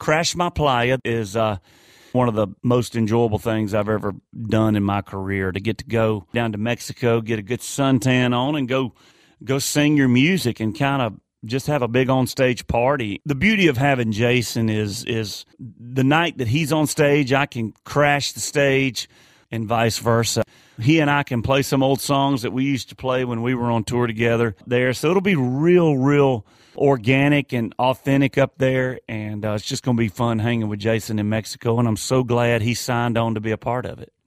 Crash My Playa is one of the most enjoyable things I've ever done in my career, to get to go down to Mexico, get a good suntan on, and go sing your music and kind of just have a big on-stage party. The beauty of having Jason is the night that he's on stage, I can crash the stage and vice versa. He and I can play some old songs that we used to play when we were on tour together there. So it'll be real organic and authentic up there, and it's just going to be fun hanging with Jason in Mexico, and I'm so glad he signed on to be a part of it.